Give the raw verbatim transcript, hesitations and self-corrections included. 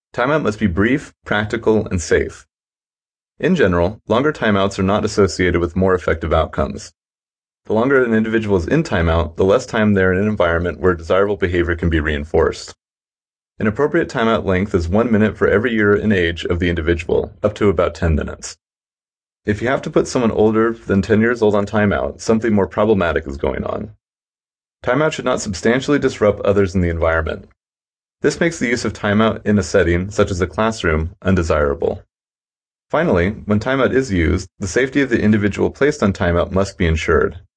Timeout must be brief, practical, and safe. In general, longer timeouts are not associated with more effective outcomes. The longer an individual is in timeout, the less time they're in an environment where desirable behavior can be reinforced. An appropriate timeout length is one minute for every year and age of the individual, up to about ten minutes. If you have to put someone older than ten years old on timeout, something more problematic is going on. Timeout should not substantially disrupt others in the environment. This makes the use of timeout in a setting, such as a classroom, undesirable. Finally, when timeout is used, the safety of the individual placed on timeout must be ensured.